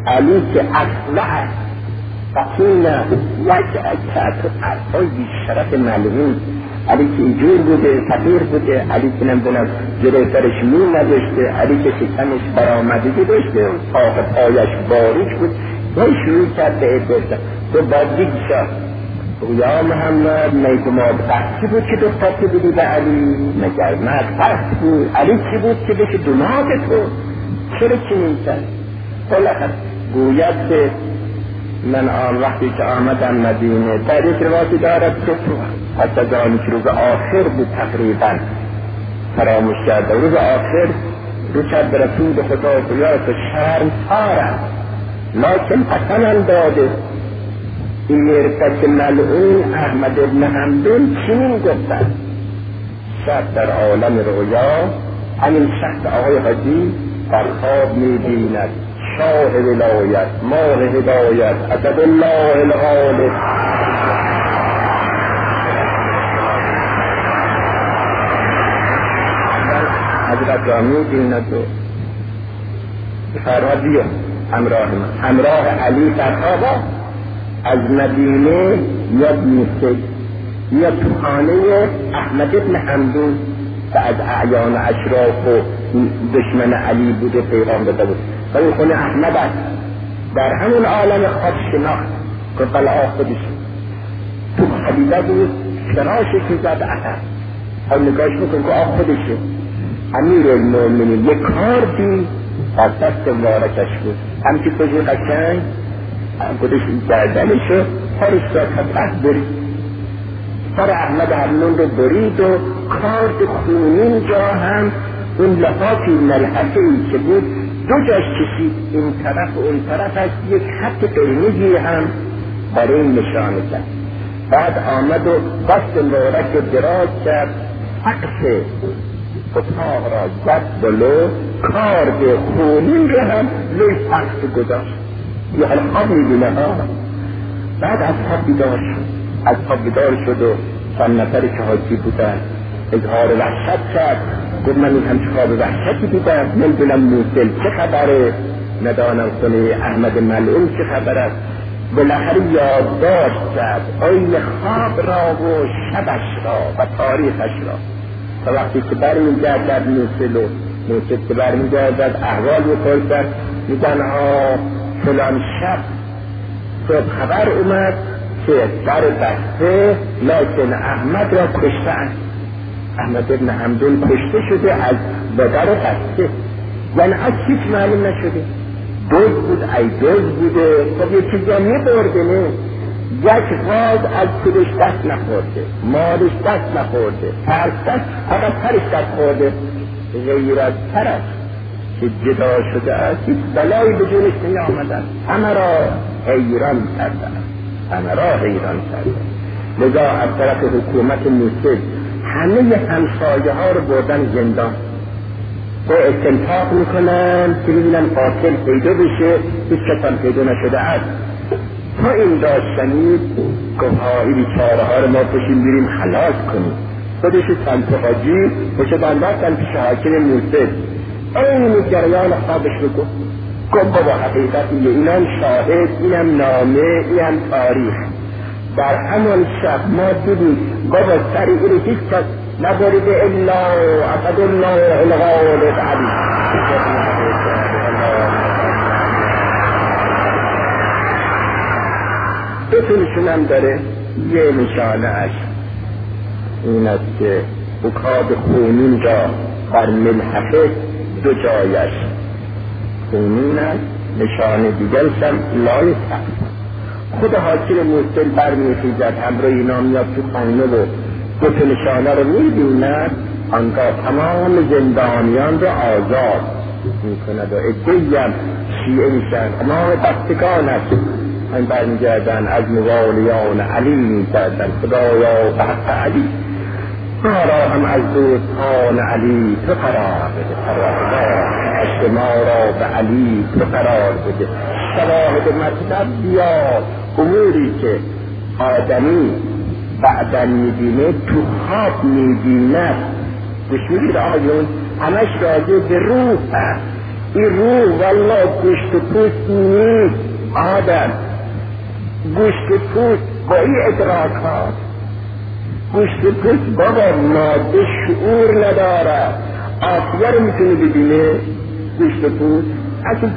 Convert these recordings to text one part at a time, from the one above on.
علی که اصلع فقینا وجعت حرفای بیشرف ملعون، علی که اینجور بوده، فقیر بوده، علی که نمیدونم جلوی سرش مو نداشته، علی که شکمش برآمدگی داشته، ساق پایش باریک بود. باید شروع کرد به عبادت. تو باید بگی شد یا محمد میگماد بخشی بود که دختر بودی به علی؟ مگر مرد بخش بود؟ علی چی بود که بشه دماغ تو؟ چرا چی نیستن؟ بالاخره گوید که من وقتی که آمدم مدینه، در یک روایتی دارد که حتی از آنی که روز آخر بود تقریبا فراموش کرده، روز آخر رو کرد به رسول خدا بیاد تو شرم تارم لیکن قسمم داده این مرتد ملعون احمد ابن حمدون چنین گفتن شب در عالم رویا همین شخص آقای حاجی در خواب می‌بیند شاه ولایت، ماه هدایت، اسد الله الغالب. حضرت را می‌بیند و فرادیه همراه علی در خواب از مدینه یاد میشه یا تو خانه احمد ابن حمدون که از اعیان اشراف و دشمن علی بوده پیغام داده بود و این خونه احمد است. در همون عالم خواب شناخت که بلا خودش تو خلیده بود فراشی که زد احد ها نگاش بکن که آخ خودشه امیر المؤمنین یک کاردی از دست مبارکش بود همچی کجی قشنگ خودش گردنشو پارش را تبعه برید سر احمد حمدون رو برید و کارد خونین جا هم اون لحاظی ملحفه ای که بود دو جاش کشید این طرف و اون طرف از یک خط قرمزی هم برای نشانه کرد. بعد آمد و دست مبارک رو دراز کرد سقف اتاق را زد بلو کارد خونین رو هم لوی سقف گذاشت. یه حال خواب میبینه ها. بعد از خواب بیدار شد و چند نفری که حاجی بودن اظهار وحشت کرد. گفت من این همچه خواب وحشتی دیدم نمیدونم موسل چه خبره، ندانم خونه احمد ملعون چه خبر است. بالاخره یادداشت کرد آین خواب را و شبش را و تاریخش را تا وقتی که برمیگردد موسل که برمیگردد احوال میپرسد میگن فلان شب صبح خبر اومد که در بسته لیکن احمد را کشته است. احمد ابن حمدون کشته شده از در بسته، یعنی از هیچ معلوم نشده دوز بود ای دوز بوده. خب یه چیزی هم میبرده نه یک غاز از پولش دست نخورده، مالش دست نخورده، پرستش فقط پرش دست خورده. غیر از پرش که جدا شده است هیچ بلایی به جونش نمی آمدن. همه را حیران کردن. لذا از طرف حکومت موسیل همه همسایه ها رو بردن زندان و استنطاق میکنن که ببینن قاتل پیدا بشه. هیچ کس پیدا نشده است. تا این داشتنید گفت این بیچاره ها رو ما پشیم بریم خلاص کنیم. خودش چند تا حاجی پشت بنداختن پیش حاکم موسیل. این جریان خوابش رو گفت بابا حقیقتیه، اینم شاهد، اینم نامه، اینم تاریخ. در همان شب ما دیدیم بابا سری رو هیچ کس نبریده الا اسد الله الغالب علی. دوتونشون هم داره یه نشانه اش این است که اکاد خونین را بر ملحفه دو جایش خونین است، نشانه دیگرش هم لای سقف. خود حاکم موسیل برمیخیزد همراه اینا میاد تو خانه و دو تا نشانه رو میبیند. آنگاه تمام زندانیان رو آزاد میکند و عده‌ای هم شیعه میشن. تمام بستگان است هم برمیگردن از موالیان علی میکردن خدایا بحث علی ما را هم از دوستان علی تو قرار بده، عشق ما را به علی تو قرار بده. شواهد مطلب بیاد اموری که آدمی بعدن میبینه تو خواب میبیند. گوش میدید آقایون همش راجع به روح هست. این روح والله گوشت و پوست نیست آدم، گوشت و پوست با این ادراکات، گوشت و پوست بابا ماده شعور نداره، آسیه رو میتونه ببینه گوشت و پوست، اصلا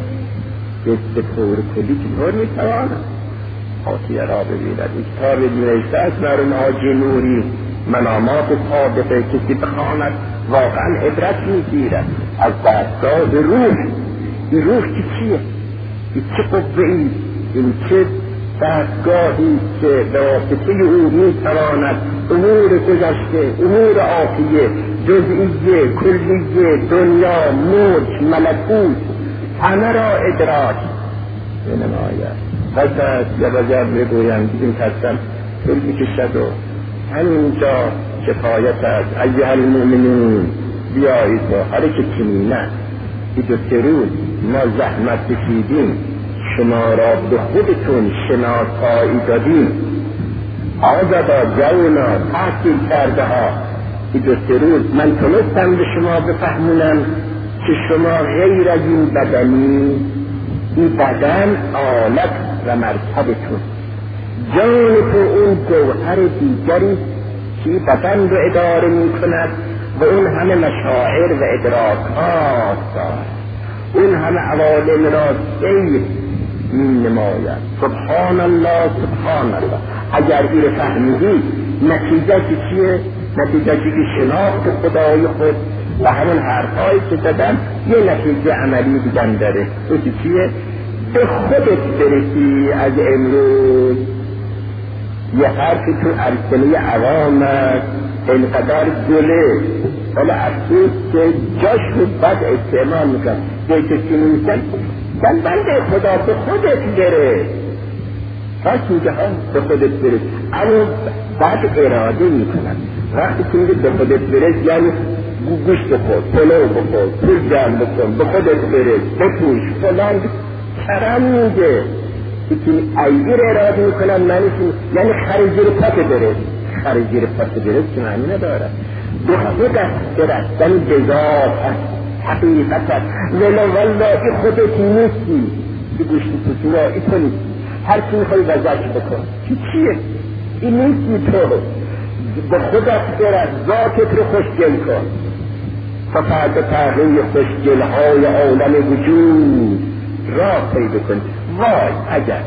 جست طور کلی چطور میتوانه آسیه را ببیند. این کتاب نوشته از مرحوم حاجی نوری منامات صادقه، کسی بخواند واقعا عبرت میگیرد از دستگاه روح. این روح که چیه؟ این چه قوه‌ای؟ این چه دستگاهی که به واسطه او میتواند امور گذشته، امور آتیه، جزئیه، کلیه، دنیا، موج، ملکوت همه را ادراک بنماید. پس از یه بگویم دیدیم کسم طول میکشد و همینجا کفایت است. ایها المؤمنون بیایید با هر که چنینه این 2 روز ما زحمت کشیدیم، شما را به خودتون شناسایی دادیم، آزادا جونا تحصیل کرده ها. این 2 روز من تونستم به شما بفهمونم که شما غیر از این بدنی، این بدن آلت و مرکبتون، جان تو اون جوهر دیگری که بدن رو اداره می کند و اون همه مشاعر و ادراکات دارد، اون همه عوالم را سیر می نماید. سبحان الله سبحان الله. اگر این رو فهمیدی نتیجه چیه؟ نتیجه که شناخت خدای خود و همون حرفایی که زدن یه نتیجه عملی دیگه داره. او چیه؟ به خودت برسی. از امروز یه حرفی تو ارسنه عوام اینقدر گله ولی افسوس که جاش رو بد استعمال میکن جایی که میکن بنده خدا به خودت بره، پس میگه هم به خودت بره، اما بعد اراده میکنن. وقتی که میگه به خودت بره یعنی گوشت بخور، پلو بخور، پول جمع بکن، به خودت بره، بپوش فلان کرم میگه که ایدی رو اراده میکنن منشون، یعنی خریجی رو پاک بره. خریجی رو پاک بره که معنی نداره. به خودت برستن بذات هست، حقیقت هست. والله خودت نیستی که گوشت پوشی را ای تو نیستی، هر چی میخوای وزش بکن چیه؟ این نیستی تو. به خودت برست، ذاتت رو خوشگل کن تا فرد تغییر خوشگلهای عالم وجود را پیدا کن. وای اگر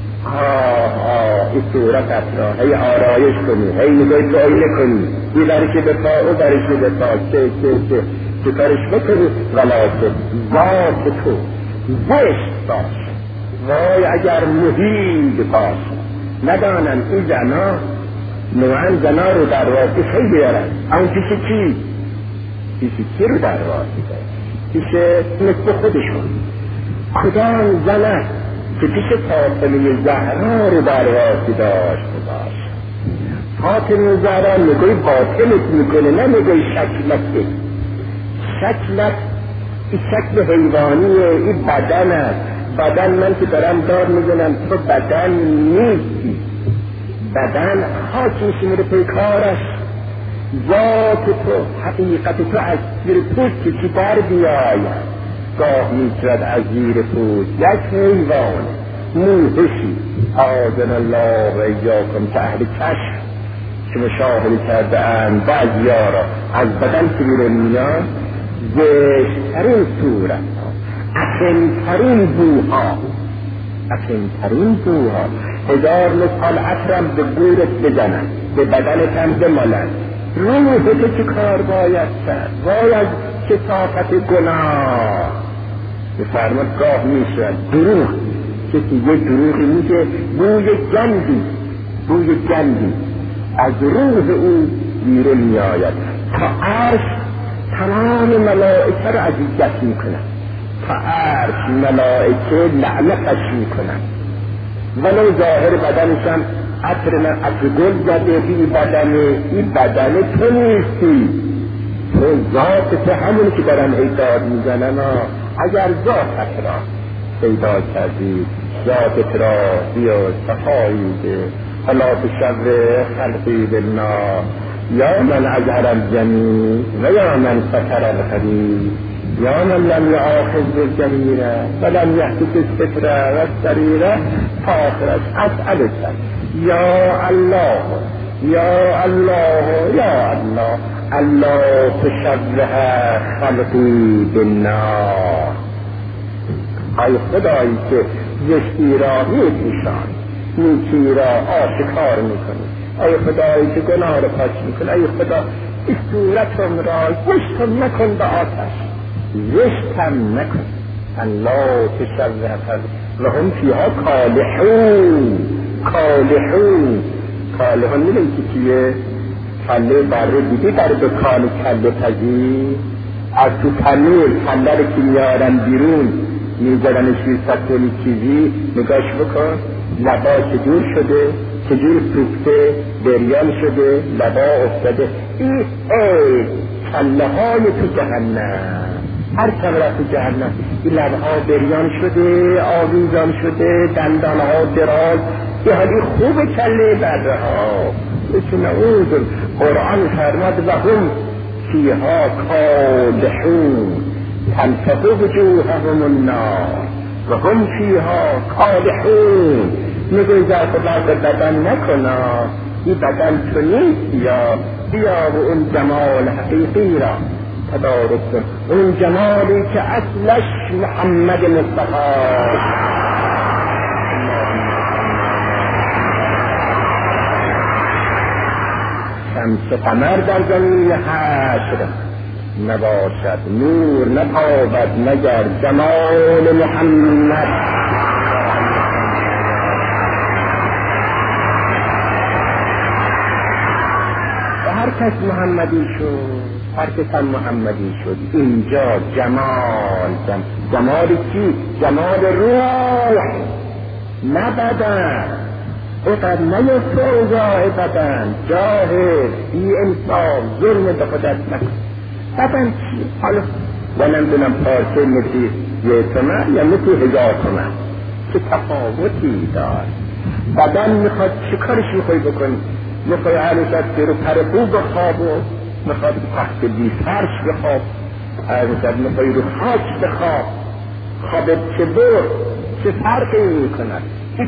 این صورت را هی آرایش کنی، هی نگاهی تو آینه کنی، این برشی بپا او برشی بپا چه کارش بکنی ولاسه ذات تو زشت باش. وای اگر محید باش. ندانم این زنا نوعا زنا رو در واقع خیلی بیارن، اما پیش چی؟ پیش چی رو در واقع دارن؟ پیش مثل خودشون. کدام زنه که پیش فاطمه زهرا رو در واقع داشته باش. فاطمه زهرا نگوی باطلت میکنه، نه نگوی شکلت. شکلت این شکل حیوانیه، این بدن است. بدن من که دارم دار میزنم تو بدن نیستی. بدن خاکی میره پیکارش. ذات تو، حقیقت تو از زیر پوست که در بیاید. گاه میترد از زیر پوست یک حیوان موهشی آذن الله و ایاکم که اهل کشف که مشاهده کرده اند بعضیا را از بدن که بیرون میاد زشترین صورت افنترین بوها 1000 مثال عطرم به گورت بزنن، به بدنت هم بمالن. روحت چه کار باید کرد؟ وای از کثافت گناه. بفرماد گاه میشود دروغ، کسی یه دروغی میگه بوی گندی از روح او بیرون میآید تا عرش تمام ملائکه رو اذیت میکنن، تا عرش ملائکه لعنتش میکنن. ولو ظاهر بدنش هم عطر گل زده این بدن تو نیستی، تو ذات تو همونی که دارن ایداد میزنن. اگر ذاتت را پیدا کردی، ذاتت را بیا صفایی ده حالا بشر خلقی بالنا یا من اجهر الجمیع و یا من ستر الخبیث یا من لم یآخذ بالجریره ولم یحدث الفطره و السریره تا آخرش اسألک یا الله یا الله یا الله الله تشبه خلقی بالنار. ای خدایی که زشتی را میپوشان، نیکی را آشکار میکنی، ای خدایی که گناه را پاک میکنی، ای خدا این صورتم را زشتم نکن به آتش، زشتم نکن. الله تشبه خلقی و هم فیها کالحون. کالحون میدونی که چیه؟ کله بره دیدی در دکان کله پزی از تو تنور کله رو که میارن بیرون میذارنش روی سطولی چیزی، نگاش بکن لبا چجور شده، چجور سوخته، بریان شده، لبا افتاده. این کله های تو جهنم، هر کله تو جهنم این لبها بریان شده، آویزان شده، دندان ها دراز. یه حالی خوب کله بره ها بچه نعوذ. قرآن فرماد و هم فیها کالحون تلفظ وجوههم النار و هم فیها کالحون. میگوی در خدا بدن نکنا، این بدن تو نیست، یا بیا و اون جمال حقیقی را تدارک کن، اون جمالی که اصلش محمد مصطفی. شمس قمر در زمین حشر نباشد، نور نتابد مگر جمال محمد. و هر کس محمدی شد، هر کس هم محمدی شد، اینجا جمال چی؟ جمال روح نه بدن. اقد نیفته اوضاع بدن، جاهل بی انصاف ظلم به خودت نکن. بدن چی؟ حالا و نمیدونم پارچه مثل یه تومن یا مثل 1000 تومن، چه تفاوتی دار. بدن میخواد چه کارش میخوای بکنی؟ میخوای عروشت که رو پر خوب بخواب و میخواد تخت بی فرش بخواب، عروشت میخوای رو خاک بخواب، خوابت چه بر چه فرقی میکند؟ این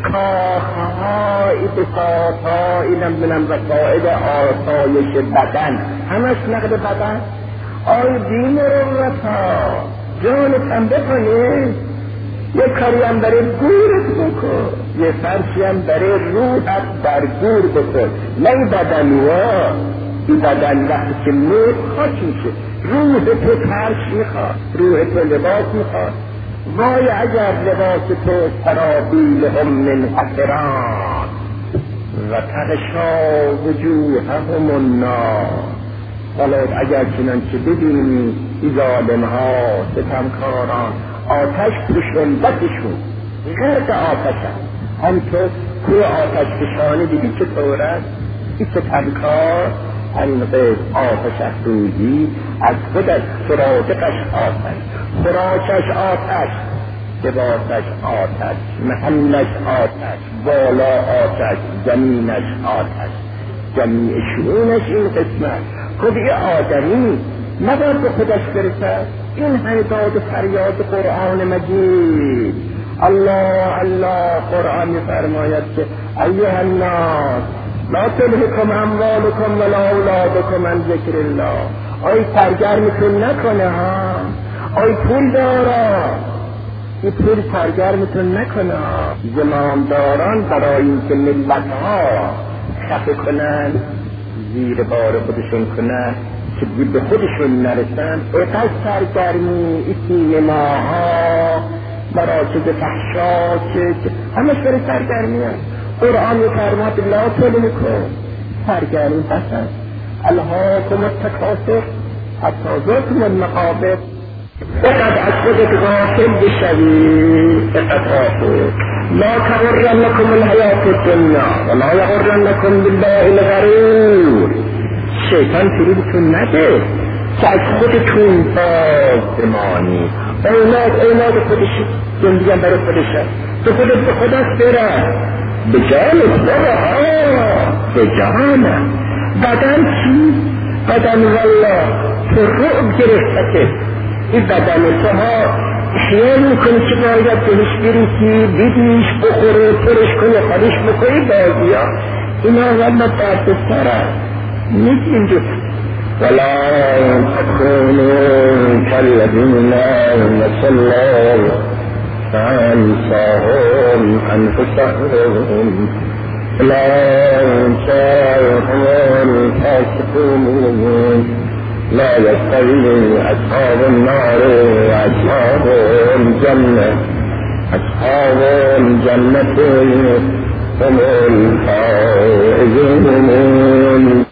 کاخها، این بساطها، این نمیدونم وسائل آسایش بدن همش نقد بدن. آی دین روتا جانت هم بکنی، یه کاری هم برای گورت بکن، یه فرشی هم برای روحت در گور بکن. نه بدنوا، این بدن وقتی که مرد خاک میشه، روح تو فرش میخواد، روح تو لباس میخواد. وای اگر لباس تو سرابیل هم من حسران و تغشا وجوههم النار. حالا اگر چنانچه ببینی این ظالم ها ستمکاران آتش پوشندتشون غرق آتشن، همطور توی آتش فشانه دیدی چطور است؟ این ستمکار انقدر آتش افروزی از خودش، سرادقش آتش، خوراکش آتش، لباسش آتش، محلش آتش، بالا آتش، زمینش آتش، جمیع شئونش این قسمت. خود یه آدمی نباید به خودش برسد. این حیداد فریاد قرآن مجید. الله الله قرآن فرماید که ایها الناس لا تلهکم اموالکم ولا اولادکم عن ذکر الله. آی سرگرمتون نکنه ها، آی پول دارا این پول سرگرمتون نکنه ها. زمامداران برای اینکه ملت ها خفه کنن، زیر بار خودشون کنن که به خودشون نرسن، اقل سرگرمی این سینماها، مراکز فحشا که همش برای سرگرمی هست. قرآن فرماد لا تلهکم، سرگرمی بسن الهاکم التکاثر حتی زرتم المقابر. اقد از خودت غافل بشوی، اقد غافل. لا تغرنکم الحیات الدنیا ولا یغرنکم بالله الغرور. شیطان فریبتون نده که از خودتون باز بمانی. اولاد خودشی، زندگی هم برای خودشه، تو خودت به خودت بره، به جانت بره، به جانم. بدن چی؟ بدن والله تو رعب گرفته، این بدن تو ها خیال میکنی که باید بهش بریسی بدیش بخوره پرش کنی خالش بکنی بازی ها اینا والله درد سر هست نیستیم جو ولا تكونوا كالذين نسوا الله فأنساهم أنفسهم أولئك هم الفاسقون لا يستوي أصحاب النار وأصحاب الجنة أصحاب الجنة هم الفائزون